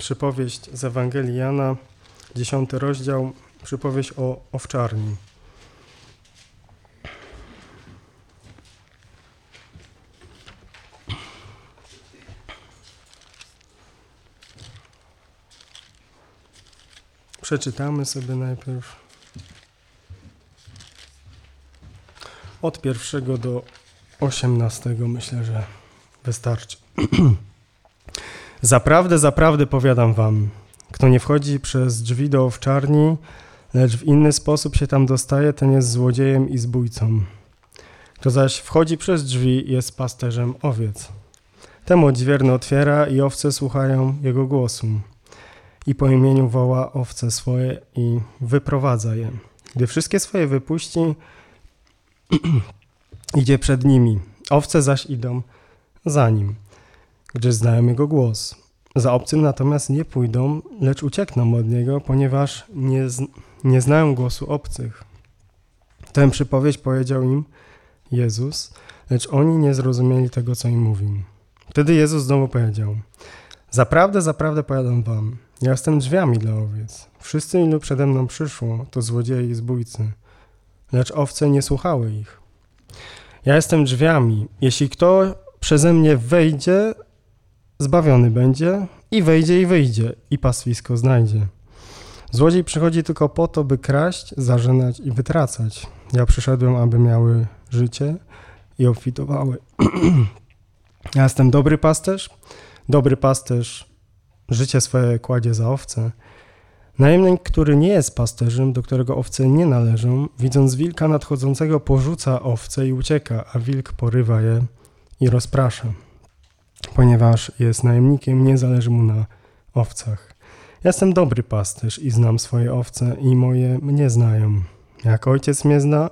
przypowieść z Ewangelii Jana, 10 rozdział, przypowieść o owczarni. Przeczytamy sobie najpierw od 1 do 18, myślę, że wystarczy. Zaprawdę, zaprawdę powiadam wam, kto nie wchodzi przez drzwi do owczarni, lecz w inny sposób się tam dostaje, ten jest złodziejem i zbójcą. Kto zaś wchodzi przez drzwi, jest pasterzem owiec. Temu odźwierny otwiera i owce słuchają jego głosu. I po imieniu woła owce swoje i wyprowadza je. Gdy wszystkie swoje wypuści, idzie przed nimi. Owce zaś idą za nim, gdyż znają jego głos. Za obcym natomiast nie pójdą, lecz uciekną od niego, ponieważ nie znają głosu obcych. Tę przypowieść powiedział im Jezus, lecz oni nie zrozumieli tego, co im mówił. Wtedy Jezus znowu powiedział: Zaprawdę, zaprawdę powiadam wam, ja jestem drzwiami dla owiec. Wszyscy, ilu przede mną przyszło, to złodzieje i zbójcy, lecz owce nie słuchały ich. Ja jestem drzwiami. Jeśli kto przeze mnie wejdzie, zbawiony będzie i wejdzie i wyjdzie i pastwisko znajdzie. Złodziej przychodzi tylko po to, by kraść, zarzynać i wytracać. Ja przyszedłem, aby miały życie i obfitowały. Ja jestem dobry pasterz. Dobry pasterz życie swoje kładzie za owce. Najemnik, który nie jest pasterzem, do którego owce nie należą, widząc wilka nadchodzącego, porzuca owce i ucieka, a wilk porywa je i rozprasza. Ponieważ jest najemnikiem, nie zależy mu na owcach. Ja jestem dobry pasterz i znam swoje owce i moje mnie znają. Jak ojciec mnie zna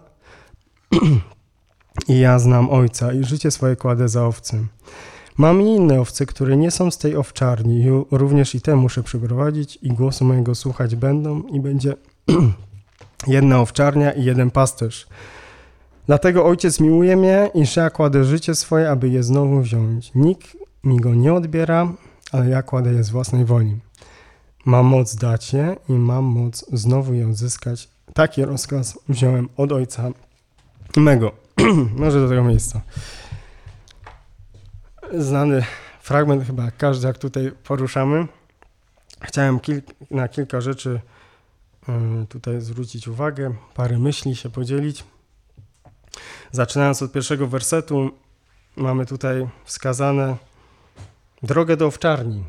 i ja znam ojca i życie swoje kładę za owce. Mam i inne owce, które nie są z tej owczarni, również i te muszę przyprowadzić i głosu mojego słuchać będą i będzie jedna owczarnia i jeden pasterz. Dlatego ojciec miłuje mnie, iż ja kładę życie swoje, aby je znowu wziąć. Nikt mi go nie odbiera, ale ja kładę je z własnej woli. Mam moc dać je i mam moc znowu je odzyskać. Taki rozkaz wziąłem od ojca mego. Może do tego miejsca. Znany fragment, chyba każdy, jak tutaj poruszamy. Chciałem na kilka rzeczy tutaj zwrócić uwagę, parę myśli się podzielić. Zaczynając od pierwszego wersetu, mamy tutaj wskazane drogę do owczarni.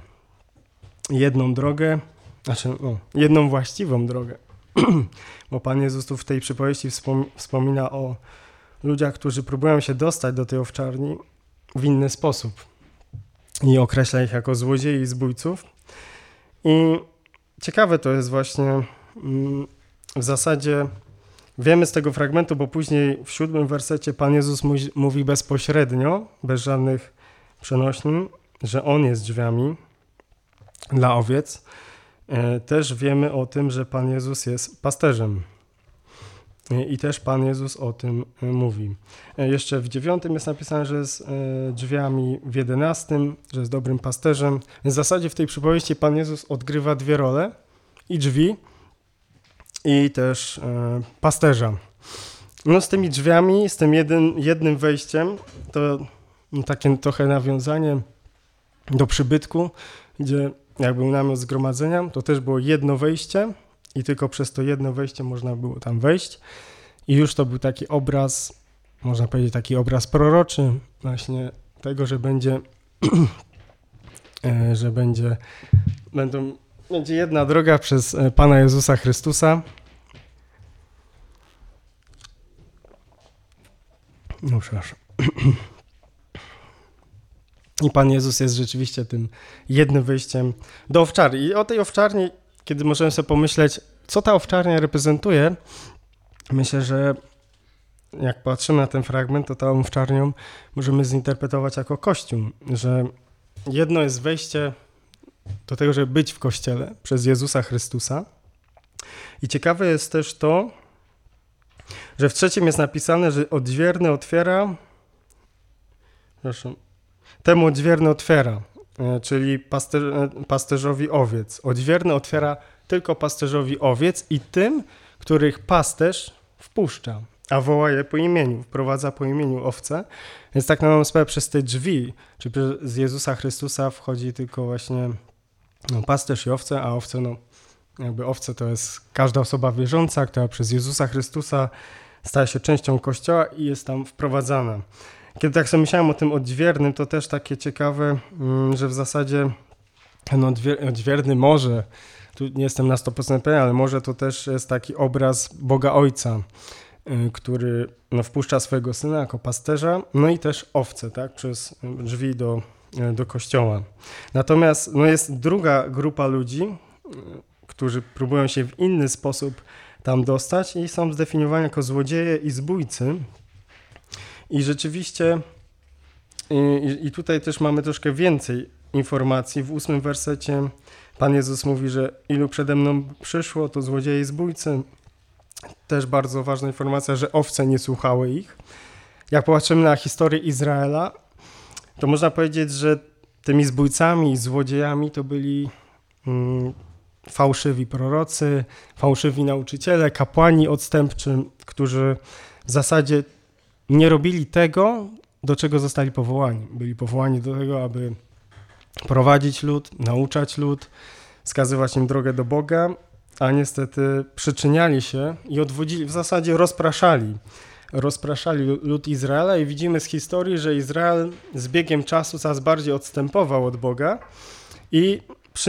Jedną właściwą drogę. Bo Pan Jezus tu w tej przypowieści wspomina o ludziach, którzy próbują się dostać do tej owczarni w inny sposób i określa ich jako złodziei i zbójców. I ciekawe to jest właśnie w zasadzie, wiemy z tego fragmentu, bo później w 7 wersecie Pan Jezus mówi bezpośrednio, bez żadnych przenośni, że On jest drzwiami dla owiec. Też wiemy o tym, że Pan Jezus jest pasterzem. I też Pan Jezus o tym mówi. Jeszcze w 9 jest napisane, że jest drzwiami, w 11, że jest dobrym pasterzem. W zasadzie w tej przypowieści Pan Jezus odgrywa dwie role. I drzwi, i też pasterza. No z tymi drzwiami, z tym jednym wejściem, to takie trochę nawiązanie do przybytku, gdzie jak był namiot zgromadzenia, to też było jedno wejście i tylko przez to jedno wejście można było tam wejść. I już to był taki obraz, można powiedzieć taki obraz proroczy właśnie tego, że będzie będzie jedna droga przez Pana Jezusa Chrystusa. No przepraszam. I Pan Jezus jest rzeczywiście tym jednym wyjściem do owczarni. I o tej owczarni, kiedy możemy sobie pomyśleć, co ta owczarnia reprezentuje, myślę, że jak patrzymy na ten fragment, to tą owczarnią możemy zinterpretować jako Kościół, że jedno jest wejście do tego, żeby być w Kościele przez Jezusa Chrystusa. I ciekawe jest też to, że w 3 jest napisane, że odźwierny otwiera, temu odźwierny otwiera. czyli pasterzowi owiec. Odźwierny otwiera tylko pasterzowi owiec i tym, których pasterz wpuszcza, a woła je po imieniu, wprowadza po imieniu owce. Więc tak na dobrą sprawę przez te drzwi, czy z Jezusa Chrystusa wchodzi tylko właśnie pasterz i owce, a owce, jakby owce to jest każda osoba wierząca, która przez Jezusa Chrystusa staje się częścią Kościoła i jest tam wprowadzana. Kiedy tak sobie myślałem o tym odźwiernym, to też takie ciekawe, że w zasadzie ten odźwierny może, tu nie jestem na 100% pewien, ale może to też jest taki obraz Boga Ojca, który wpuszcza swojego Syna jako pasterza, no i też owce, tak, przez drzwi do Kościoła. Natomiast jest druga grupa ludzi, którzy próbują się w inny sposób tam dostać i są zdefiniowani jako złodzieje i zbójcy. I rzeczywiście, i tutaj też mamy troszkę więcej informacji. W 8 wersecie Pan Jezus mówi, że ilu przede mną przyszło, to złodzieje i zbójcy. Też bardzo ważna informacja, że owce nie słuchały ich. Jak popatrzymy na historię Izraela, to można powiedzieć, że tymi zbójcami i złodziejami to byli fałszywi prorocy, fałszywi nauczyciele, kapłani odstępczy, którzy w zasadzie nie robili tego, do czego zostali powołani. Byli powołani do tego, aby prowadzić lud, nauczać lud, wskazywać im drogę do Boga, a niestety przyczyniali się i odwodzili, w zasadzie rozpraszali lud Izraela i widzimy z historii, że Izrael z biegiem czasu coraz bardziej odstępował od Boga i przy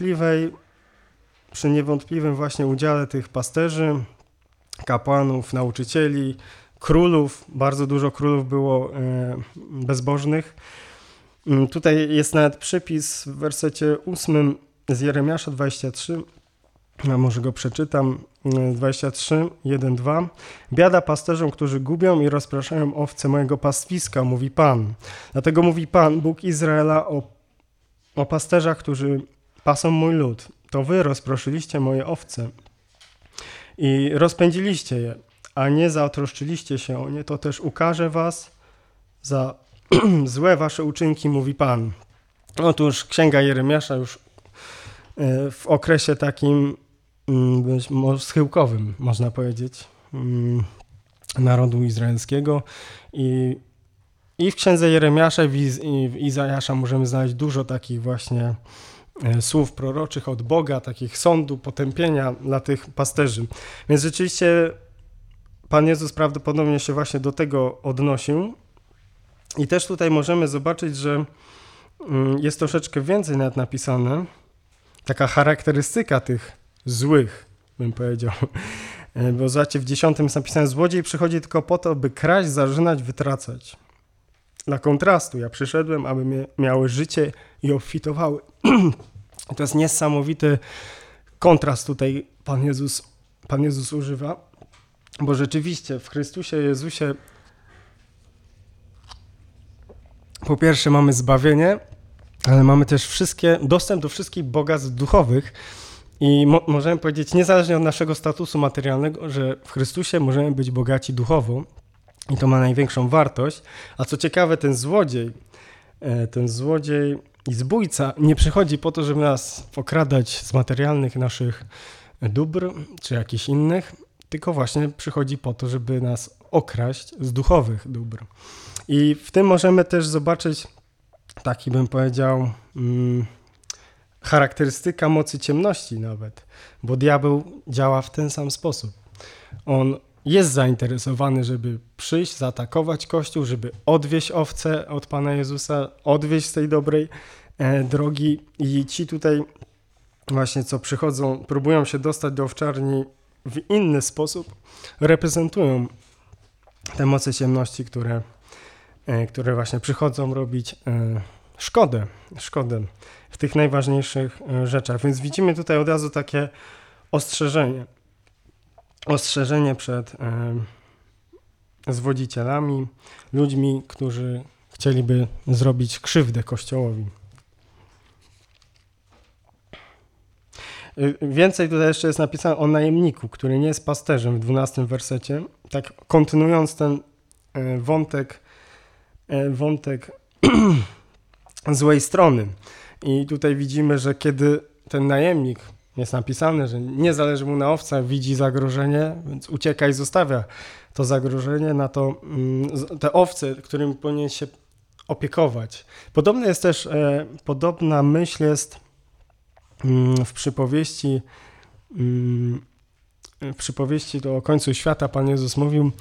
niewątpliwym właśnie udziale tych pasterzy, kapłanów, nauczycieli, królów, bardzo dużo królów było bezbożnych. Tutaj jest nawet przypis w wersecie 8 z Jeremiasza 23, a może go przeczytam, 23, 1, 2. Biada pasterzom, którzy gubią i rozpraszają owce mojego pastwiska, mówi Pan. Dlatego mówi Pan, Bóg Izraela o pasterzach, którzy pasą mój lud. To wy rozproszyliście moje owce i rozpędziliście je, a nie zatroszczyliście się o nie, to też ukażę was za złe wasze uczynki, mówi Pan. Otóż Księga Jeremiasza już w okresie takim schyłkowym, można powiedzieć, narodu izraelskiego i w Księdze Jeremiasza i w Izajasza możemy znaleźć dużo takich właśnie słów proroczych od Boga, takich sądu, potępienia dla tych pasterzy. Więc rzeczywiście Pan Jezus prawdopodobnie się właśnie do tego odnosił i też tutaj możemy zobaczyć, że jest troszeczkę więcej nawet napisane, taka charakterystyka tych złych, bym powiedział. Bo zobaczcie, w 10 jest napisane, złodziej przychodzi tylko po to, by kraść, zarzynać, wytracać. Dla kontrastu, ja przyszedłem, aby miały życie i obfitowały. To jest niesamowity kontrast tutaj Pan Jezus używa, bo rzeczywiście w Chrystusie Jezusie po pierwsze mamy zbawienie, ale mamy też dostęp do wszystkich bogactw duchowych i możemy powiedzieć, niezależnie od naszego statusu materialnego, że w Chrystusie możemy być bogaci duchowo i to ma największą wartość. A co ciekawe, ten złodziej i zbójca nie przychodzi po to, żeby nas okradać z materialnych naszych dóbr czy jakichś innych, tylko właśnie przychodzi po to, żeby nas okraść z duchowych dóbr. I w tym możemy też zobaczyć taki, bym powiedział, charakterystyka mocy ciemności nawet, bo diabeł działa w ten sam sposób. On jest zainteresowany, żeby przyjść, zaatakować Kościół, żeby odwieść owce od Pana Jezusa, odwieść z tej dobrej drogi i ci tutaj właśnie co przychodzą, próbują się dostać do owczarni w inny sposób, reprezentują te moce ciemności, które właśnie przychodzą robić szkodę w tych najważniejszych rzeczach. Więc widzimy tutaj od razu takie ostrzeżenie przed zwodzicielami, ludźmi, którzy chcieliby zrobić krzywdę Kościołowi. Więcej tutaj jeszcze jest napisane o najemniku, który nie jest pasterzem w 12 wersecie. Tak kontynuując ten wątek złej strony. I tutaj widzimy, że kiedy ten najemnik, jest napisane, że nie zależy mu na owcach, widzi zagrożenie, więc ucieka i zostawia to zagrożenie na to, te owce, którym powinien się opiekować. Podobna jest też, podobna myśl jest w przypowieści o końcu świata. Pan Jezus mówił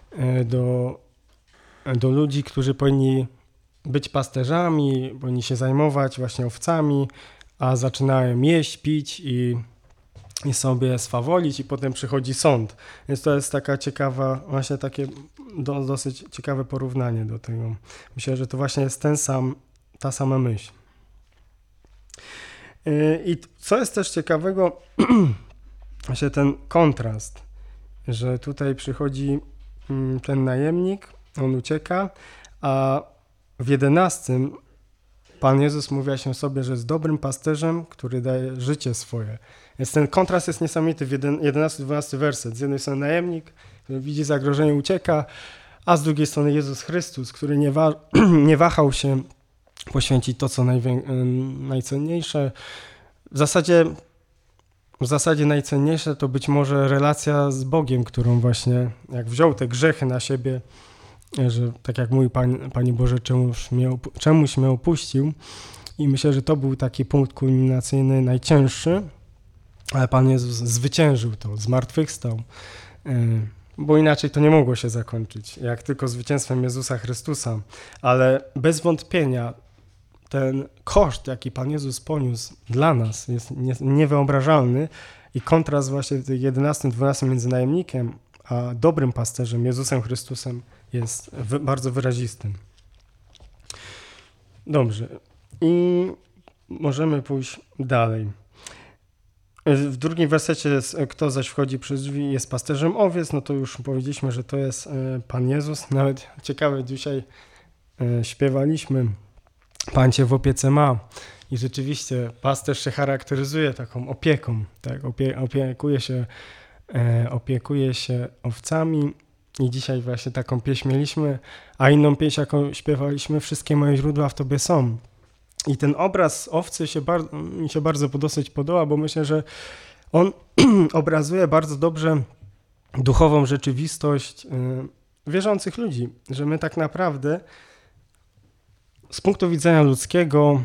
do ludzi, którzy powinni być pasterzami, powinni się zajmować właśnie owcami, a zaczynają jeść, pić i sobie swawolić i potem przychodzi sąd. Więc to jest taka ciekawa, właśnie takie dosyć ciekawe porównanie do tego. Myślę, że to właśnie jest ta sama myśl. I co jest też ciekawego, właśnie ten kontrast, że tutaj przychodzi ten najemnik, on ucieka, a w 11 Pan Jezus mówi się sobie, że jest dobrym pasterzem, który daje życie swoje. Więc ten kontrast jest niesamowity w 11-12 werset. Z jednej strony najemnik, który widzi zagrożenie, ucieka, a z drugiej strony Jezus Chrystus, który nie wahał się poświęcić to, co najcenniejsze. W zasadzie najcenniejsze to być może relacja z Bogiem, którą właśnie, jak wziął te grzechy na siebie, że tak jak mówi Panie Boże, czemuś mnie opuścił. I myślę, że to był taki punkt kulminacyjny najcięższy, ale Pan Jezus zwyciężył to, zmartwychwstał, bo inaczej to nie mogło się zakończyć, jak tylko zwycięstwem Jezusa Chrystusa. Ale bez wątpienia ten koszt, jaki Pan Jezus poniósł dla nas, jest niewyobrażalny i kontrast właśnie w 11-12 między najemnikiem a dobrym pasterzem, Jezusem Chrystusem, jest bardzo wyrazisty. Dobrze. I możemy pójść dalej. W drugim wersecie jest, kto zaś wchodzi przez drzwi, jest pasterzem owiec, no to już powiedzieliśmy, że to jest Pan Jezus. Nawet ciekawe, dzisiaj śpiewaliśmy Pan Cię w opiece ma. I rzeczywiście pasterz się charakteryzuje taką opieką, tak? Opiekuje się owcami. I dzisiaj właśnie taką pieśń mieliśmy, a inną pieśń, jaką śpiewaliśmy, wszystkie moje źródła w Tobie są. I ten obraz owcy mi się bardzo dosyć podoba, bo myślę, że on obrazuje bardzo dobrze duchową rzeczywistość wierzących ludzi, że my tak naprawdę z punktu widzenia ludzkiego,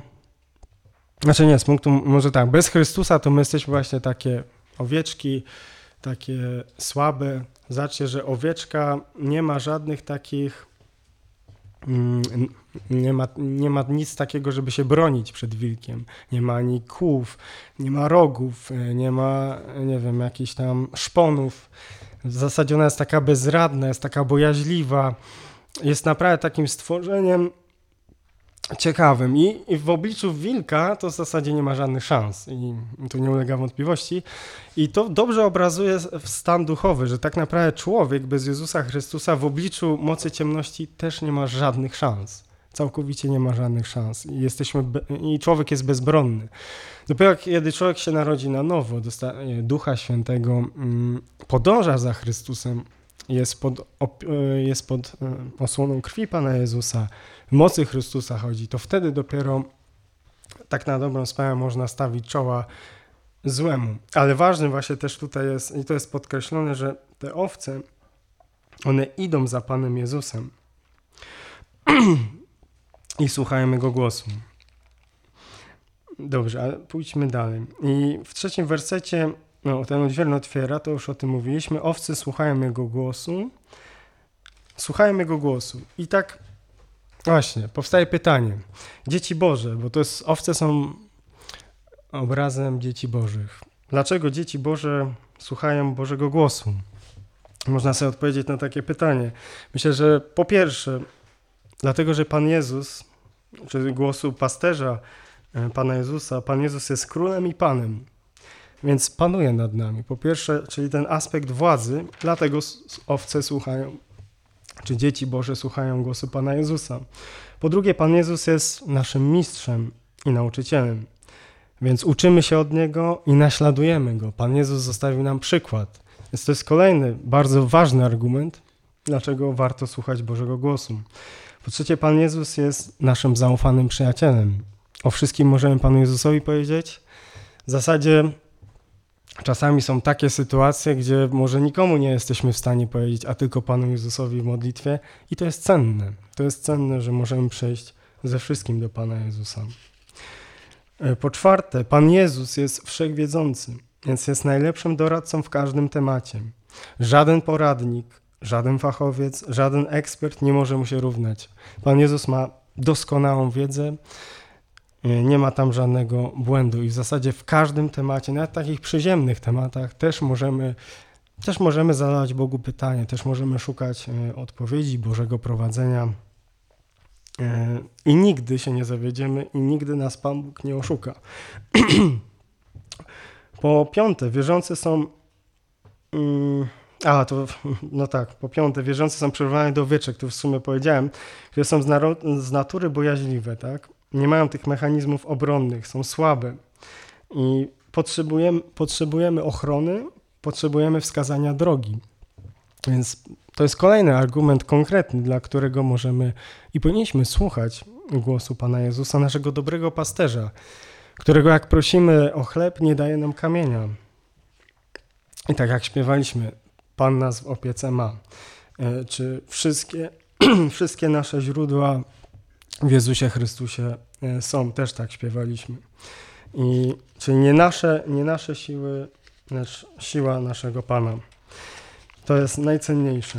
bez Chrystusa to my jesteśmy właśnie takie owieczki, takie słabe. Zobaczcie, że owieczka nie ma żadnych takich, nie ma nic takiego, żeby się bronić przed wilkiem. Nie ma ani kłów, nie ma rogów, nie ma, nie wiem, jakichś tam szponów. W zasadzie ona jest taka bezradna, jest taka bojaźliwa. Jest naprawdę takim stworzeniem ciekawym. I w obliczu wilka to w zasadzie nie ma żadnych szans. I tu nie ulega wątpliwości. I to dobrze obrazuje stan duchowy, że tak naprawdę człowiek bez Jezusa Chrystusa w obliczu mocy ciemności też nie ma żadnych szans. Całkowicie nie ma żadnych szans. I człowiek jest bezbronny. Dopiero kiedy człowiek się narodzi na nowo, dostaje Ducha Świętego, podąża za Chrystusem, jest pod osłoną krwi Pana Jezusa, w mocy Chrystusa chodzi, to wtedy dopiero tak na dobrą sprawę można stawić czoła złemu. Ale ważne właśnie też tutaj jest, i to jest podkreślone, że te owce, one idą za Panem Jezusem i słuchają Jego głosu. Dobrze, ale pójdźmy dalej. I w 3 wersecie, ten odźwierny otwiera, to już o tym mówiliśmy, owce słuchają Jego głosu. Słuchają Jego głosu. I tak właśnie, powstaje pytanie. Dzieci Boże, bo owce są obrazem dzieci Bożych. Dlaczego dzieci Boże słuchają Bożego głosu? Można sobie odpowiedzieć na takie pytanie. Myślę, że po pierwsze, dlatego, że Pan Jezus, czy głosu pasterza Pana Jezusa, Pan Jezus jest królem i Panem, więc panuje nad nami. Po pierwsze, czyli ten aspekt władzy, dlatego owce słuchają, czy dzieci Boże słuchają głosu Pana Jezusa. Po drugie, Pan Jezus jest naszym mistrzem i nauczycielem, więc uczymy się od Niego i naśladujemy Go. Pan Jezus zostawił nam przykład. Więc to jest kolejny bardzo ważny argument, dlaczego warto słuchać Bożego głosu. Po trzecie, Pan Jezus jest naszym zaufanym przyjacielem. O wszystkim możemy Panu Jezusowi powiedzieć. W zasadzie czasami są takie sytuacje, gdzie może nikomu nie jesteśmy w stanie powiedzieć, a tylko Panu Jezusowi w modlitwie i to jest cenne. To jest cenne, że możemy przejść ze wszystkim do Pana Jezusa. Po czwarte, Pan Jezus jest wszechwiedzący, więc jest najlepszym doradcą w każdym temacie. Żaden poradnik, żaden fachowiec, żaden ekspert nie może mu się równać. Pan Jezus ma doskonałą wiedzę, nie ma tam żadnego błędu i w zasadzie w każdym temacie, nawet takich przyziemnych tematach też możemy zadawać Bogu pytanie, też możemy szukać odpowiedzi, Bożego prowadzenia i nigdy się nie zawiedziemy i nigdy nas Pan Bóg nie oszuka. Po piąte, wierzący są wierzący są przyrównywane do wieczek, to w sumie powiedziałem, które są z natury bojaźliwe, tak? Nie mają tych mechanizmów obronnych, są słabe i potrzebujemy ochrony, potrzebujemy wskazania drogi. Więc to jest kolejny argument konkretny, dla którego możemy i powinniśmy słuchać głosu Pana Jezusa, naszego dobrego pasterza, którego jak prosimy o chleb, nie daje nam kamienia. I tak jak śpiewaliśmy, Pan nas w opiece ma. Czy wszystkie nasze źródła w Jezusie Chrystusie są, też tak śpiewaliśmy. Czyli nie nasze siły, lecz siła naszego Pana. To jest najcenniejsze.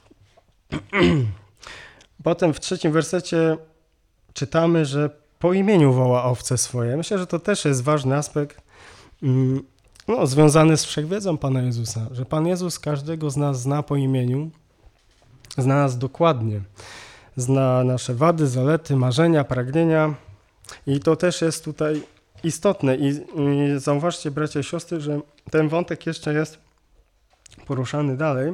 Potem w 3 wersecie czytamy, że po imieniu woła owce swoje. Myślę, że to też jest ważny aspekt związany z wszechwiedzą Pana Jezusa, że Pan Jezus każdego z nas zna po imieniu, zna nas dokładnie. Zna nasze wady, zalety, marzenia, pragnienia i to też jest tutaj istotne. I zauważcie, bracia i siostry, że ten wątek jeszcze jest poruszany dalej.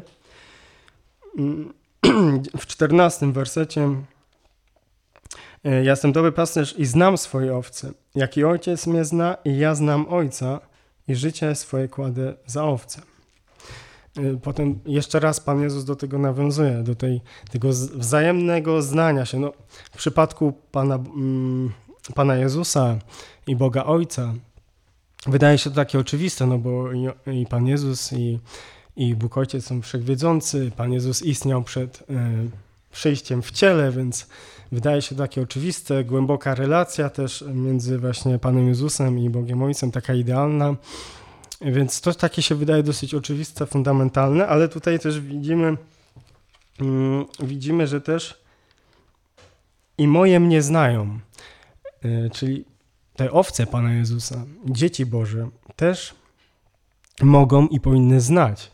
W 14 wersecie ja jestem dobry pasterz i znam swoje owce, jak i ojciec mnie zna i ja znam ojca i życie swoje kładę za owce. Potem jeszcze raz Pan Jezus do tego nawiązuje, do tego wzajemnego znania się. No, w przypadku Pana Jezusa i Boga Ojca wydaje się to takie oczywiste, no bo i Pan Jezus i Bóg Ojciec są wszechwiedzący. Pan Jezus istniał przed przyjściem w ciele, więc wydaje się to takie oczywiste. Głęboka relacja też między właśnie Panem Jezusem i Bogiem Ojcem, taka idealna. Więc to takie się wydaje dosyć oczywiste, fundamentalne, ale tutaj też widzimy, że też i moje mnie znają, czyli te owce Pana Jezusa, dzieci Boże, też mogą i powinny znać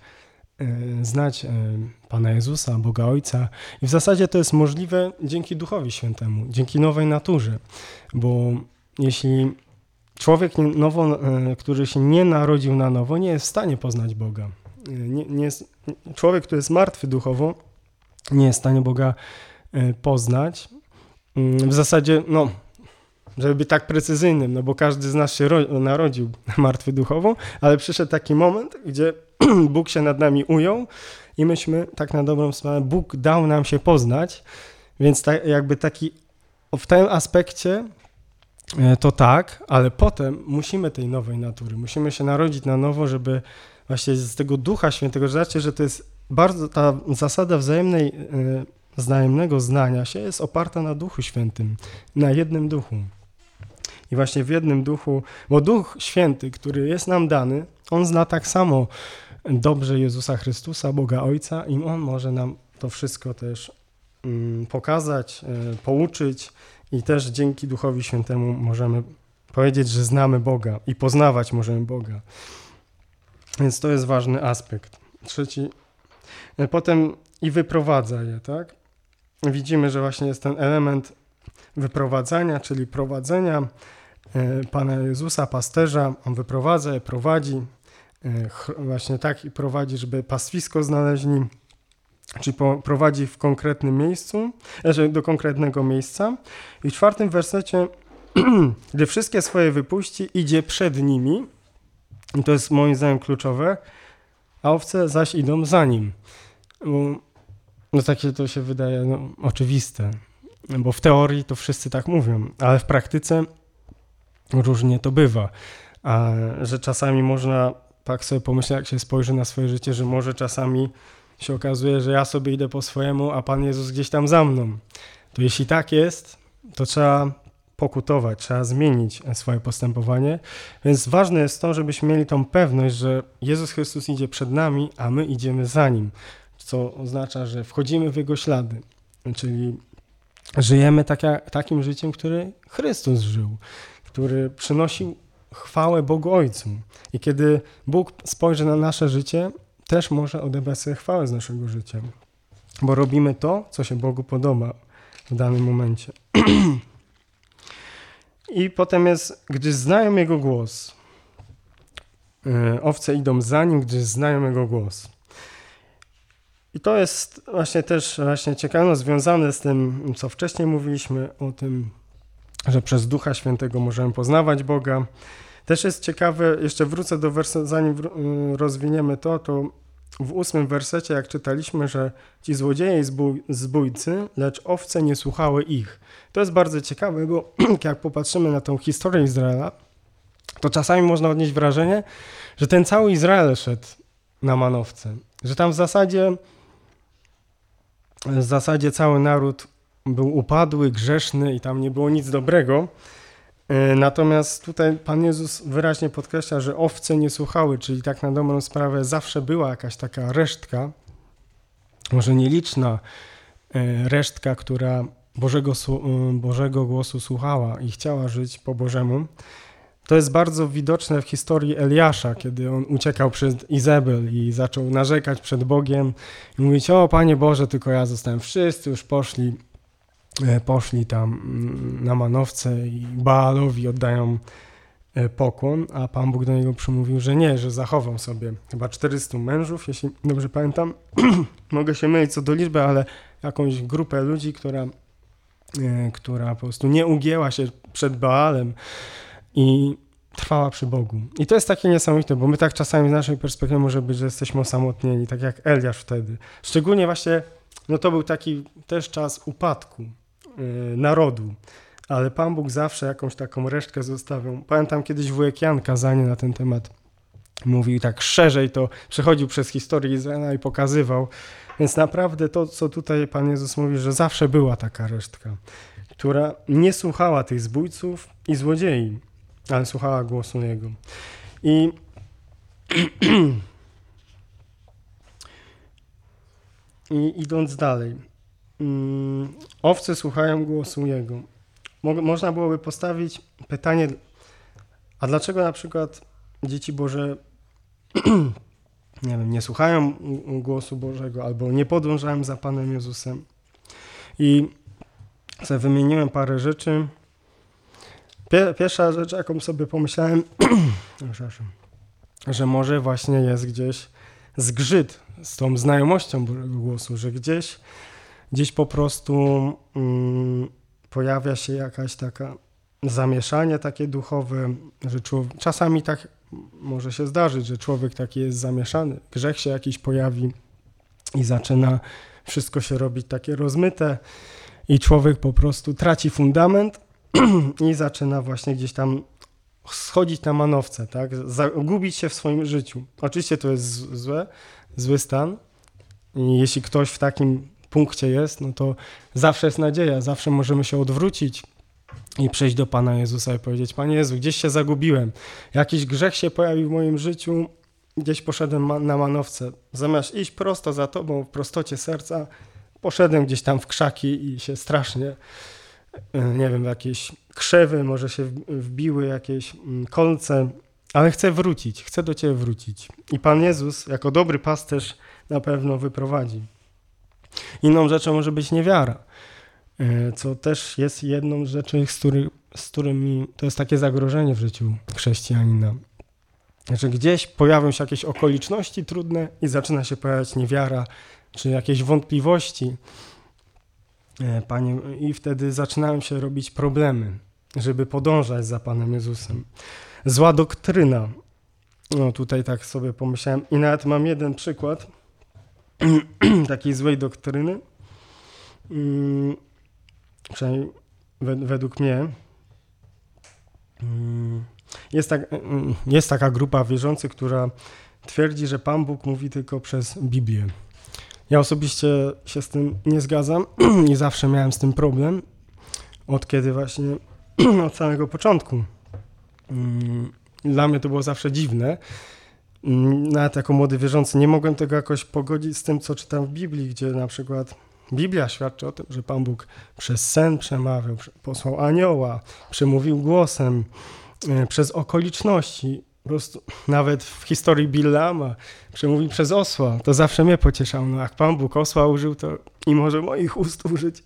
Pana Jezusa, Boga Ojca i w zasadzie to jest możliwe dzięki Duchowi Świętemu, dzięki nowej naturze, bo jeśli człowiek który się nie narodził na nowo, nie jest w stanie poznać Boga. Człowiek, który jest martwy duchowo, nie jest w stanie Boga poznać. W zasadzie, żeby być tak precyzyjnym, bo każdy z nas się narodził martwy duchowo, ale przyszedł taki moment, gdzie Bóg się nad nami ujął i myśmy tak na dobrą sprawę, Bóg dał nam się poznać, więc w tym aspekcie to tak, ale potem musimy tej nowej natury, musimy się narodzić na nowo, żeby właśnie z tego Ducha Świętego, zobaczcie, że to jest bardzo, ta zasada wzajemnego znania się jest oparta na Duchu Świętym, na jednym Duchu. I właśnie w jednym Duchu, bo Duch Święty, który jest nam dany, On zna tak samo dobrze Jezusa Chrystusa, Boga Ojca i On może nam to wszystko też pokazać, pouczyć i też dzięki Duchowi Świętemu możemy powiedzieć, że znamy Boga i poznawać możemy Boga. Więc to jest ważny aspekt. 3. Potem i wyprowadza je, tak? Widzimy, że właśnie jest ten element wyprowadzania, czyli prowadzenia Pana Jezusa, pasterza. On wyprowadza je, prowadzi. Właśnie tak i prowadzi, żeby pastwisko znaleźli, czyli prowadzi w konkretnym miejscu, do konkretnego miejsca. I w 4 wersecie, gdy wszystkie swoje wypuści, idzie przed nimi. I to jest moim zdaniem kluczowe, a owce zaś idą za nim. No takie to się wydaje oczywiste, bo w teorii to wszyscy tak mówią, ale w praktyce różnie to bywa. A że czasami można tak sobie pomyśleć, jak się spojrzy na swoje życie, że może czasami się okazuje, że ja sobie idę po swojemu, a Pan Jezus gdzieś tam za mną. To jeśli tak jest, to trzeba pokutować, trzeba zmienić swoje postępowanie. Więc ważne jest to, żebyśmy mieli tą pewność, że Jezus Chrystus idzie przed nami, a my idziemy za Nim. Co oznacza, że wchodzimy w Jego ślady. Czyli żyjemy takim życiem, który Chrystus żył, który przynosił chwałę Bogu Ojcu. I kiedy Bóg spojrzy na nasze życie, też może odebrać sobie chwałę z naszego życia. Bo robimy to, co się Bogu podoba w danym momencie. I potem jest, gdyż znają Jego głos. Owce idą za Nim, gdyż znają Jego głos. I to jest też ciekawe, związane z tym, co wcześniej mówiliśmy o tym, że przez Ducha Świętego możemy poznawać Boga. Też jest ciekawe, jeszcze wrócę do wersetu, zanim rozwiniemy to w 8 wersecie, jak czytaliśmy, że ci złodzieje i zbójcy, lecz owce nie słuchały ich. To jest bardzo ciekawe, bo jak popatrzymy na tą historię Izraela, to czasami można odnieść wrażenie, że ten cały Izrael szedł na manowce. Że tam w zasadzie cały naród był upadły, grzeszny i tam nie było nic dobrego. Natomiast tutaj Pan Jezus wyraźnie podkreśla, że owce nie słuchały, czyli tak na dobrą sprawę zawsze była jakaś taka resztka, może nieliczna resztka, która Bożego głosu słuchała i chciała żyć po Bożemu. To jest bardzo widoczne w historii Eliasza, kiedy on uciekał przed Izabel i zaczął narzekać przed Bogiem i mówić: o Panie Boże, tylko ja zostałem, wszyscy już poszli tam na manowce i Baalowi oddają pokłon, a Pan Bóg do niego przymówił, że nie, że zachował sobie chyba 400 mężów, jeśli dobrze pamiętam. Mogę się mylić co do liczby, ale jakąś grupę ludzi, która po prostu nie ugięła się przed Baalem i trwała przy Bogu. I to jest takie niesamowite, bo my tak czasami z naszej perspektywy może być, że jesteśmy osamotnieni, tak jak Eliasz wtedy. Szczególnie właśnie, to był taki też czas upadku narodu, ale Pan Bóg zawsze jakąś taką resztkę zostawiał. Pamiętam kiedyś wujek Jan kazanie na ten temat mówił tak szerzej, to przechodził przez historię Izraela i pokazywał. Więc naprawdę to, co tutaj Pan Jezus mówi, że zawsze była taka resztka, która nie słuchała tych zbójców i złodziei, ale słuchała głosu Jego. I idąc dalej, owce słuchają głosu Jego. Można byłoby postawić pytanie, a dlaczego na przykład dzieci Boże nie słuchają głosu Bożego albo nie podążają za Panem Jezusem? I sobie wymieniłem parę rzeczy. Pierwsza rzecz, jaką sobie pomyślałem, że może właśnie jest gdzieś zgrzyt z tą znajomością Bożego głosu, że gdzieś po prostu pojawia się jakaś taka zamieszanie takie duchowe, że czasami tak może się zdarzyć, że człowiek taki jest zamieszany, grzech się jakiś pojawi i zaczyna wszystko się robić takie rozmyte i człowiek po prostu traci fundament i zaczyna właśnie gdzieś tam schodzić na manowce, tak? Zagubić się w swoim życiu. Oczywiście to jest zły stan i jeśli ktoś w takim punkcie jest, to zawsze jest nadzieja, zawsze możemy się odwrócić i przejść do Pana Jezusa i powiedzieć: Panie Jezu, gdzieś się zagubiłem, jakiś grzech się pojawił w moim życiu, gdzieś poszedłem na manowce. Zamiast iść prosto za Tobą, w prostocie serca, poszedłem gdzieś tam w krzaki i się strasznie, w jakieś krzewy, może się wbiły jakieś kolce, ale chcę do Ciebie wrócić. I Pan Jezus, jako dobry pasterz, na pewno wyprowadzi. Inną rzeczą może być niewiara, co też jest jedną z rzeczy, z którymi to jest takie zagrożenie w życiu chrześcijanina. Że gdzieś pojawią się jakieś okoliczności trudne i zaczyna się pojawiać niewiara, czy jakieś wątpliwości. I wtedy zaczynają się robić problemy, żeby podążać za Panem Jezusem. Zła doktryna. Tutaj tak sobie pomyślałem i nawet mam jeden przykład. takiej złej doktryny, przynajmniej według mnie, jest taka grupa wierzących, która twierdzi, że Pan Bóg mówi tylko przez Biblię. Ja osobiście się z tym nie zgadzam i zawsze miałem z tym problem, od kiedy właśnie, od samego początku. Dla mnie to było zawsze dziwne. Nawet jako młody wierzący nie mogłem tego jakoś pogodzić z tym, co czytam w Biblii, gdzie na przykład Biblia świadczy o tym, że Pan Bóg przez sen przemawiał, posłał anioła, przemówił głosem, przez okoliczności. Po prostu nawet w historii Bileama przemówił przez osła. To zawsze mnie pocieszało. No jak Pan Bóg osła użył, to i może moich ust użyć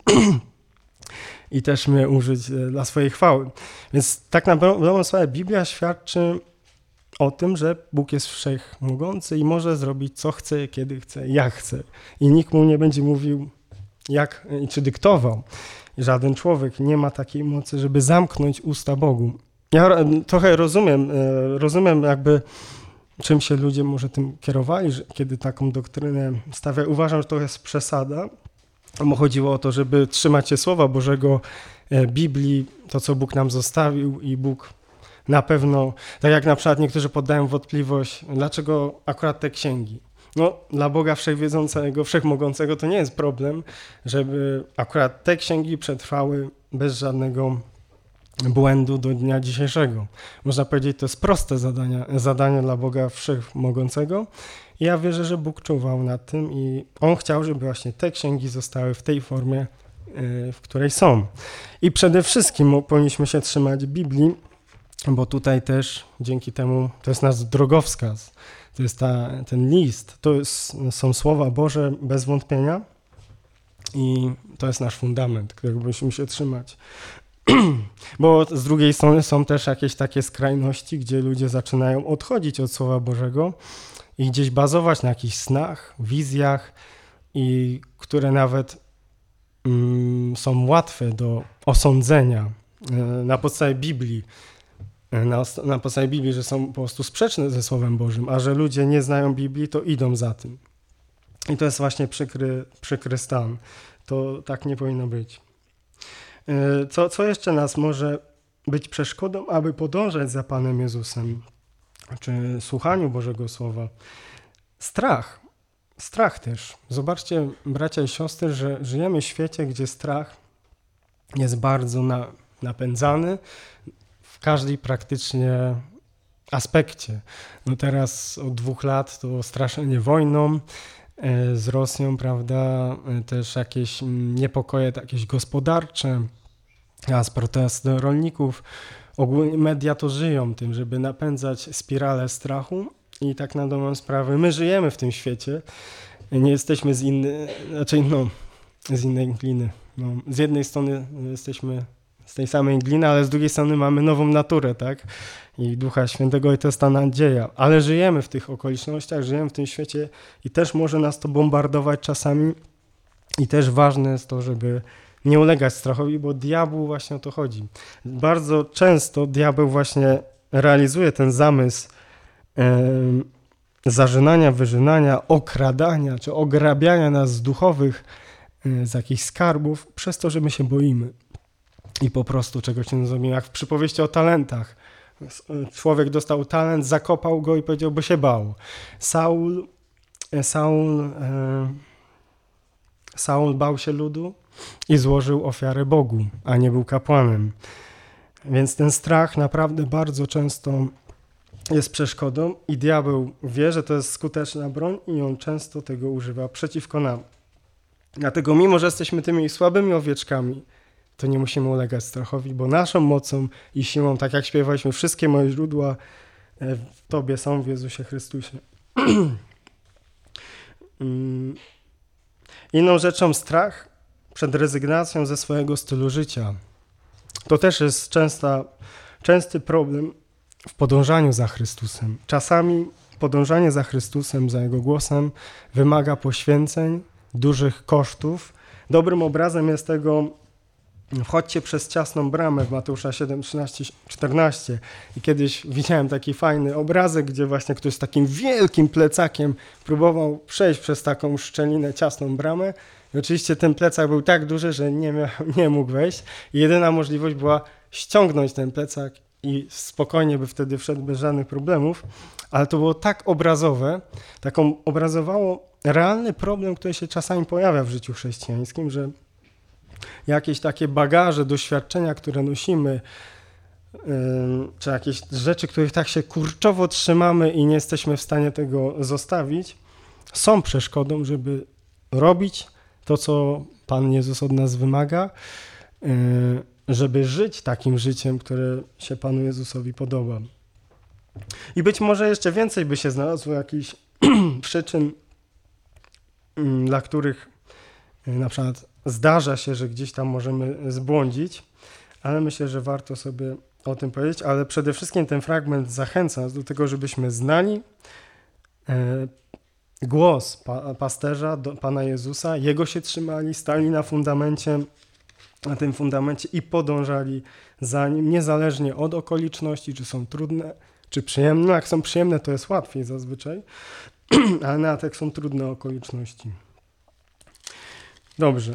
i też mnie użyć dla swojej chwały. Więc tak na dobrą sprawę Biblia świadczy o tym, że Bóg jest wszechmogący i może zrobić co chce, kiedy chce, jak chce. I nikt mu nie będzie mówił jak czy dyktował. Żaden człowiek nie ma takiej mocy, żeby zamknąć usta Bogu. Ja trochę rozumiem jakby czym się ludzie może tym kierowali, że kiedy taką doktrynę stawia. Uważam, że to jest przesada. Bo chodziło o to, żeby trzymać się Słowa Bożego, Biblii, to co Bóg nam zostawił i Bóg na pewno, tak jak na przykład niektórzy poddają wątpliwość, dlaczego akurat te księgi. No, dla Boga Wszechwiedzącego, Wszechmogącego to nie jest problem, żeby akurat te księgi przetrwały bez żadnego błędu do dnia dzisiejszego. Można powiedzieć, to jest proste zadanie dla Boga Wszechmogącego. I ja wierzę, że Bóg czuwał nad tym i On chciał, żeby właśnie te księgi zostały w tej formie, w której są. I przede wszystkim powinniśmy się trzymać Biblii, bo tutaj też dzięki temu to jest nasz drogowskaz. To jest ten list, są słowa Boże bez wątpienia i to jest nasz fundament, którego musimy się trzymać. Bo z drugiej strony są też jakieś takie skrajności, gdzie ludzie zaczynają odchodzić od Słowa Bożego i gdzieś bazować na jakichś snach, wizjach, i które nawet są łatwe do osądzenia na podstawie Biblii. Na podstawie Biblii, że są po prostu sprzeczne ze Słowem Bożym, a że ludzie nie znają Biblii, to idą za tym. I to jest właśnie przykry stan. To tak nie powinno być. Co jeszcze nas może być przeszkodą, aby podążać za Panem Jezusem, czy słuchaniu Bożego Słowa? Strach też. Zobaczcie, bracia i siostry, że żyjemy w świecie, gdzie strach jest bardzo napędzany w każdej praktycznie aspekcie. No teraz od 2 lat to straszenie wojną z Rosją, prawda, też jakieś niepokoje jakieś gospodarcze, teraz protesty rolników. Ogólnie media to żyją tym, żeby napędzać spiralę strachu i tak na dobrą sprawę my żyjemy w tym świecie, nie jesteśmy z innej gliny. No, z jednej strony jesteśmy z tej samej gliny, ale z drugiej strony mamy nową naturę, tak? I Ducha Świętego i to jest ta nadzieja. Ale żyjemy w tych okolicznościach, żyjemy w tym świecie i też może nas to bombardować czasami i też ważne jest to, żeby nie ulegać strachowi, bo diabłu właśnie o to chodzi. Bardzo często diabeł właśnie realizuje ten zamysł zarzynania, wyrzynania, okradania czy ograbiania nas z duchowych, z jakichś skarbów, przez to, że my się boimy i po prostu czegoś nie zrobimy. Jak w przypowieści o talentach. Człowiek dostał talent, zakopał go i powiedział, bo się bał. Saul bał się ludu i złożył ofiarę Bogu, a nie był kapłanem. Więc ten strach naprawdę bardzo często jest przeszkodą i diabeł wie, że to jest skuteczna broń i on często tego używa przeciwko nam. Dlatego mimo, że jesteśmy tymi słabymi owieczkami, to nie musimy ulegać strachowi, bo naszą mocą i siłą, tak jak śpiewaliśmy, wszystkie moje źródła w Tobie są, w Jezusie Chrystusie. Inną rzeczą strach przed rezygnacją ze swojego stylu życia. To też jest częsty problem w podążaniu za Chrystusem. Czasami podążanie za Chrystusem, za Jego głosem wymaga poświęceń, dużych kosztów. Dobrym obrazem jest tego Wchodźcie przez ciasną bramę w Mateusza 7, 13, 14. I kiedyś widziałem taki fajny obrazek, gdzie właśnie ktoś z takim wielkim plecakiem próbował przejść przez taką szczelinę, ciasną bramę. I oczywiście ten plecak był tak duży, że nie mógł wejść. I jedyna możliwość była ściągnąć ten plecak i spokojnie by wtedy wszedł bez żadnych problemów. Ale to było tak obrazowe, taką obrazowało realny problem, który się czasami pojawia w życiu chrześcijańskim, że jakieś takie bagaże, doświadczenia, które nosimy, czy jakieś rzeczy, których tak się kurczowo trzymamy i nie jesteśmy w stanie tego zostawić, są przeszkodą, żeby robić to, co Pan Jezus od nas wymaga, żeby żyć takim życiem, które się Panu Jezusowi podoba. I być może jeszcze więcej by się znalazło jakichś przyczyn, dla których na przykład zdarza się, że gdzieś tam możemy zbłądzić, ale myślę, że warto sobie o tym powiedzieć, ale przede wszystkim ten fragment zachęca nas do tego, żebyśmy znali głos pasterza, Pana Jezusa, Jego się trzymali, stali na tym fundamencie i podążali za Nim, niezależnie od okoliczności, czy są trudne, czy przyjemne. No jak są przyjemne, to jest łatwiej zazwyczaj, ale nawet jak są trudne okoliczności. Dobrze,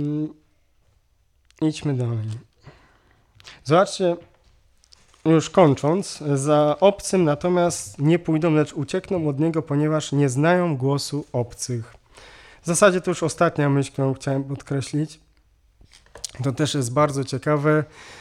idźmy dalej. Zobaczcie, już kończąc, za obcym natomiast nie pójdą, lecz uciekną od niego, ponieważ nie znają głosu obcych. W zasadzie to już ostatnia myśl, którą chciałem podkreślić. To też jest bardzo ciekawe,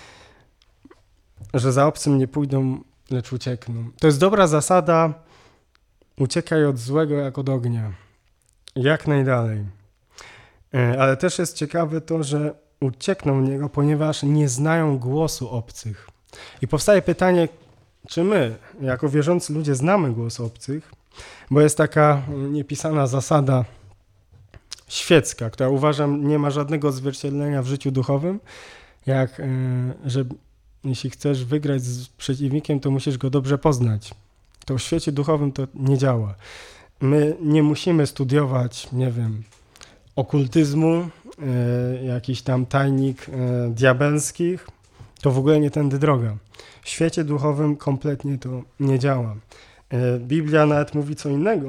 że za obcym nie pójdą, lecz uciekną. To jest dobra zasada, uciekaj od złego jak od ognia. Jak najdalej. Ale też jest ciekawe to, że uciekną od niego, ponieważ nie znają głosu obcych. I powstaje pytanie, czy my, jako wierzący ludzie, znamy głos obcych? Bo jest taka niepisana zasada świecka, która uważam nie ma żadnego odzwierciedlenia w życiu duchowym, że jeśli chcesz wygrać z przeciwnikiem, to musisz go dobrze poznać. To w świecie duchowym to nie działa. My nie musimy studiować, nie wiem, okultyzmu, jakiś tam tajnik diabelskich, to w ogóle nie tędy droga. W świecie duchowym kompletnie to nie działa. Biblia nawet mówi co innego,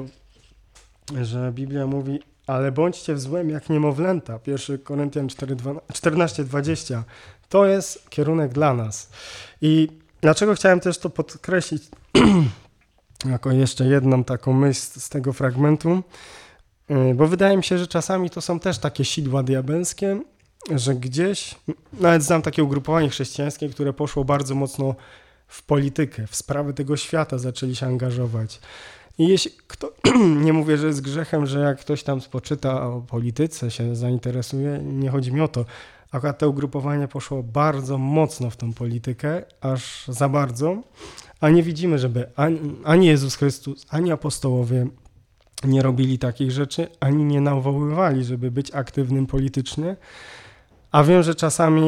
że Biblia mówi, ale bądźcie w złem jak niemowlęta. 1 Koryntian 14:20. To jest kierunek dla nas. I dlaczego chciałem też to podkreślić jako jeszcze jedną taką myśl z tego fragmentu, bo wydaje mi się, że czasami to są też takie sidła diabelskie, że gdzieś, nawet znam takie ugrupowanie chrześcijańskie, które poszło bardzo mocno w politykę, w sprawy tego świata zaczęli się angażować. I jeśli nie mówię, że jest grzechem, że jak ktoś tam poczyta o polityce, się zainteresuje, nie chodzi mi o to. Akurat to ugrupowanie poszło bardzo mocno w tą politykę, aż za bardzo, a nie widzimy, żeby ani Jezus Chrystus, ani apostołowie nie robili takich rzeczy, ani nie nawoływali, żeby być aktywnym politycznie. A wiem, że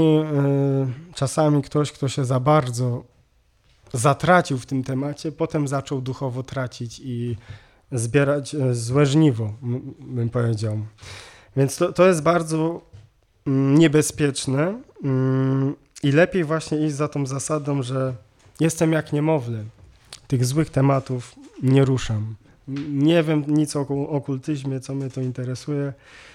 czasami ktoś, kto się za bardzo zatracił w tym temacie, potem zaczął duchowo tracić i zbierać złe żniwo, bym powiedział. Więc to jest bardzo niebezpieczne i lepiej właśnie iść za tą zasadą, że jestem jak niemowlę. Tych złych tematów nie ruszam. Nie wiem nic o okultyzmie, co mnie to interesuje,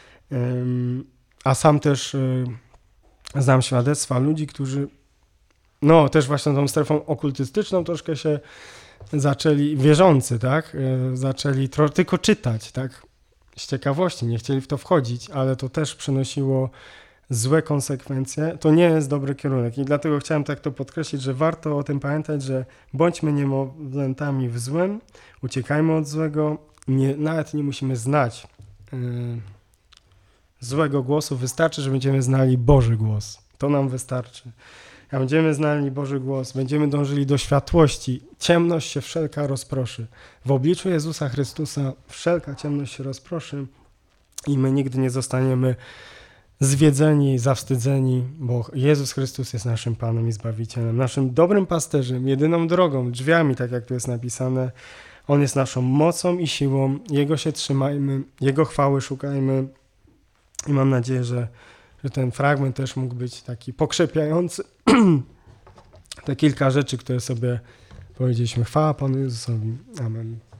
a sam też znam świadectwa ludzi, którzy też właśnie tą strefą okultystyczną troszkę się zaczęli, wierzący, tak, zaczęli tylko czytać, tak, z ciekawości, nie chcieli w to wchodzić, ale to też przynosiło złe konsekwencje. To nie jest dobry kierunek i dlatego chciałem tak to podkreślić, że warto o tym pamiętać, że bądźmy niemowlętami w złym, uciekajmy od złego, nawet nie musimy znać złego głosu, wystarczy, że będziemy znali Boży głos. To nam wystarczy. Jak będziemy znali Boży głos, będziemy dążyli do światłości, ciemność się wszelka rozproszy. W obliczu Jezusa Chrystusa wszelka ciemność się rozproszy i my nigdy nie zostaniemy zwiedzeni, zawstydzeni, bo Jezus Chrystus jest naszym Panem i Zbawicielem, naszym dobrym pasterzem, jedyną drogą, drzwiami, tak jak tu jest napisane. On jest naszą mocą i siłą, Jego się trzymajmy, Jego chwały szukajmy i mam nadzieję, że że ten fragment też mógł być taki pokrzepiający te kilka rzeczy, które sobie powiedzieliśmy. Chwała Panu Jezusowi. Amen.